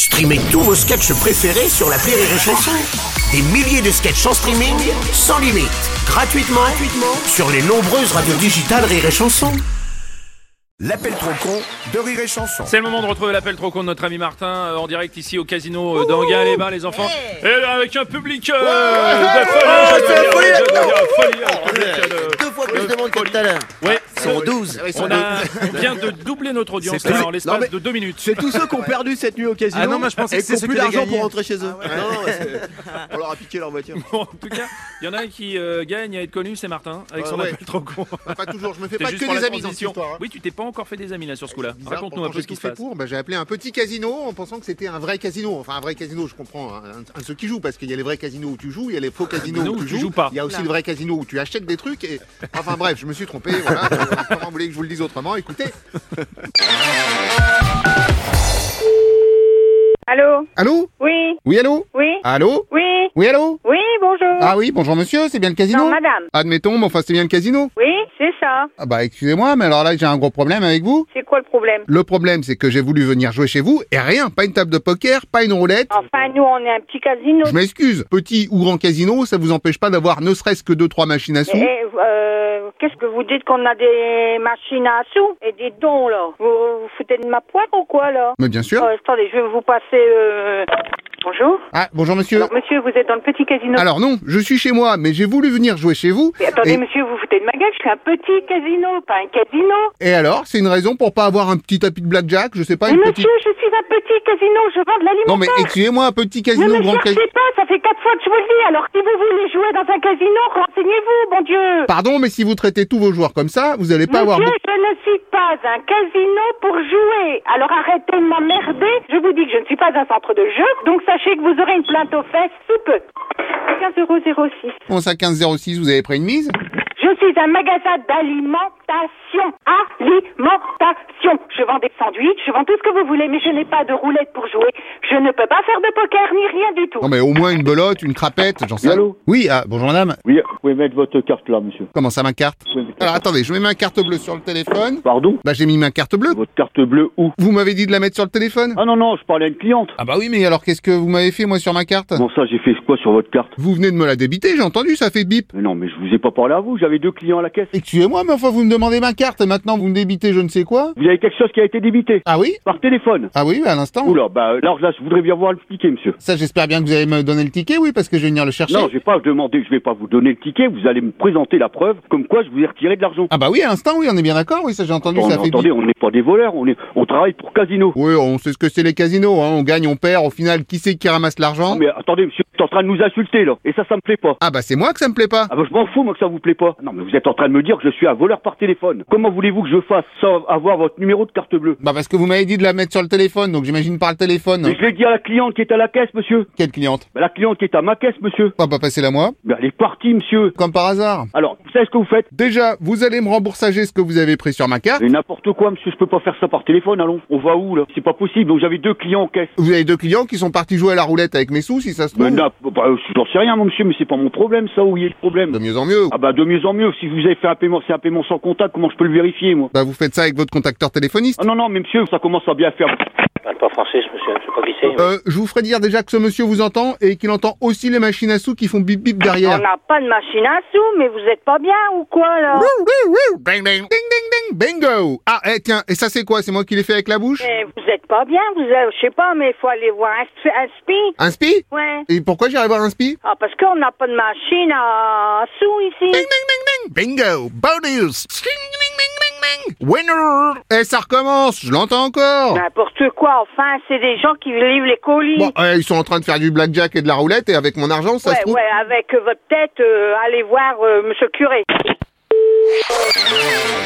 Streamez tous vos sketchs préférés sur l'appli Rire et Chanson. Des milliers de sketchs en streaming, sans limite, gratuitement sur les nombreuses radios digitales Rire et Chanson. L'appel trop con de Rire et Chanson. C'est le moment de retrouver l'appel trop con de notre ami Martin en direct ici au casino d'Anguin-les-Bains, les enfants. Et là, avec un public de Deux fois plus de monde que tout à l'heure. Ouais, Ils sont 12. on vient de doubler notre audience C'est en l'espace de 2 minutes. C'est tous ceux qui ont perdu cette nuit au casino. Ah non, moi je pensais et que qui ont c'est plus ceux qui d'argent avaient pour gagné. rentrer chez eux. On leur a piqué leur voiture. Bon, en tout cas, il y en a un qui gagne à être connu, c'est Martin, avec son Ouais. appel trop con. Pas toujours, je me fais C'est pas juste que pour des la amis dans cette transition. histoire. Oui, tu t'es pas encore fait des amis là sur ce coup-là. Bizarre, Raconte-nous un pourtant, peu j'ai ce qui tout se fait passe. pour. J'ai appelé un petit casino en pensant que c'était un vrai casino. Enfin, un vrai casino, je comprends. Un de ceux qui jouent, parce qu'il y a les vrais casinos où tu joues, il y a les faux casinos où tu joues pas. Il y a aussi le vrai casino où tu achètes des trucs. Et... Enfin bref, je me suis trompé. Voilà. Comment vous voulez que je vous le dise autrement? Écoutez. Allô? Allô? Oui? Oui, allô? Oui? Allô? Oui? Oui, allô? Oui, bonjour. Ah oui, bonjour monsieur, c'est bien le casino? Non, madame. Admettons, mais enfin c'est bien le casino. Oui, c'est ça. Ah bah excusez-moi, mais alors là j'ai un gros problème avec vous. C'est quoi le problème? Le problème c'est que j'ai voulu venir jouer chez vous et rien, pas une table de poker, pas une roulette. Enfin, nous, on est un petit casino. Je m'excuse, petit ou grand casino, ça vous empêche pas d'avoir ne serait-ce que 2-3 machines à sous. Qu'est-ce que vous dites qu'on a des machines à sous et des dons, là? Vous foutez de ma poire ou quoi, là? Mais bien sûr. Attendez, je vais vous passer, Bonjour? Ah, bonjour monsieur. Alors, monsieur, vous êtes dans le petit casino? Alors non, je suis chez moi, mais j'ai voulu venir jouer chez vous. Mais attendez, et... monsieur, vous foutez de ma gueule, je suis un petit casino, pas un casino. et alors, c'est une raison pour pas avoir un petit tapis de blackjack, je sais pas, Mais une monsieur, petite... je suis un petit casino, je vends de l'alimentaire. Non mais excusez-moi, un petit Ne casino, me grand cherchez casino... pas, ça fait 4 fois que je vous le dis. Alors si vous voulez jouer dans un casino, renseignez-vous, bon Dieu. Pardon, mais si vous traitez tous vos joueurs comme ça, vous allez pas avoir... Monsieur, je ne suis pas un casino pour jouer. Alors arrêtez de m'emmerder. Je vous dis que je ne suis pas un centre de jeu. Donc sachez que vous aurez une plainte aux fesses sous peu. 15,06 €. Bon, ça 15,06, vous avez pris une mise? Je suis un magasin d'alimentation. Alimentation. Je vends des sandwichs, je vends tout ce que vous voulez, mais je n'ai pas de roulette pour jouer. Je ne peux pas faire de poker ni rien du tout. Non mais au moins une belote, une crapette, j'en sais... Allô? Oui, ah, bonjour madame. Oui, vous pouvez mettre votre carte là, monsieur. Comment ça, ma carte? Vous pouvez mettre- Alors attendez, je mets ma carte bleue sur le téléphone. Pardon? Bah j'ai mis ma carte bleue. Votre carte bleue où? Vous m'avez dit de la mettre sur le téléphone? Ah non, non, je parlais à une cliente. Ah bah oui, mais alors qu'est-ce que vous m'avez fait moi sur ma carte? Comment ça, j'ai fait quoi sur votre carte? Vous venez de me la débiter, j'ai entendu, ça fait bip. Mais non, mais je vous ai pas parlé à vous, j'avais 2 clients à la caisse. Excusez-moi, mais enfin vous me demandez ma carte et maintenant vous me débitez je ne sais quoi? Vous avez quelque chose qui a été débité? Ah oui? Par téléphone. Ah oui, à l'instant. Oula, bah alors là, je voudrais bien voir le ticket, monsieur. Ça j'espère bien que vous allez me donner le ticket, oui, parce que je vais venir le chercher. Non, je vais pas demander, je vais pas vous donner le ticket, vous allez me présenter la preuve, comme quoi je vous ai retiré de l'argent. Ah bah oui, à l'instant, oui, on est bien d'accord, oui, ça j'ai entendu, Bon, ça mais fait attendez, bip. on n'est pas des voleurs, on travaille pour Casino. Oui, on sait ce que c'est les casinos, hein, on gagne, on perd, au final, qui c'est qui ramasse l'argent? Non, mais attendez, monsieur, vous êtes en train de nous insulter, là. Et ça me plaît pas. Ah bah c'est moi que ça me plaît pas. Ah bah je m'en fous moi que ça vous plaît pas. Non mais vous êtes en train de me dire que je suis un voleur par téléphone. Comment voulez-vous que je fasse sans avoir votre numéro de carte bleue? Bah parce que vous m'avez dit de la mettre sur le téléphone, donc j'imagine par le téléphone. Mais je l'ai dit à la cliente qui est à la caisse, monsieur. Quelle cliente? Bah, la cliente qui est à ma caisse, monsieur. On va pas passer la moi. Bah, elle est partie, monsieur. Comme par hasard. Alors, vous savez ce que vous faites? Déjà, vous allez me remboursager ce que vous avez pris sur ma carte. Mais n'importe quoi, monsieur, je peux pas faire ça par téléphone, allons. On va où, là? C'est pas possible, donc j'avais 2 clients en caisse. Vous avez 2 clients qui sont partis jouer à la roulette avec mes sous, si ça se trouve. Mais j'en sais rien, mon monsieur, mais c'est pas mon problème, ça, où il y a le problème. De mieux en mieux. Ah bah, de mieux en mieux. Si vous avez fait un paiement, c'est un paiement sans contact, comment je peux le vérifier, moi? Bah vous faites ça avec votre contacteur téléphoniste. Ah non, non, mais monsieur, ça commence à bien faire. Je parle pas français, ce monsieur, je sais pas qui c'est. Je vous ferai dire déjà que ce monsieur vous entend et qu'il entend aussi les machines à sous qui font bip bip derrière. On n'a pas de machine à sous, mais vous êtes pas bien ou quoi, là? Bang bang. Ding ding ding. Bingo. Ah, tiens, et ça c'est quoi? C'est moi qui l'ai fait avec la bouche? Mais vous êtes pas bien, je sais pas, mais il faut aller voir un spi. Un spi? Ouais. Et pourquoi j'irai voir un spi? Ah, parce qu'on n'a pas de machine à sous ici. Ding ding ding ding. Bingo. Bonus. Ding ding ding ding ding. Winner. Et ça recommence, je l'entends encore. N'importe quoi, enfin, c'est des gens qui livrent les colis. Bon, ils sont en train de faire du blackjack et de la roulette et avec mon argent, ça se trouve... Ouais, avec votre tête, allez voir monsieur le curé.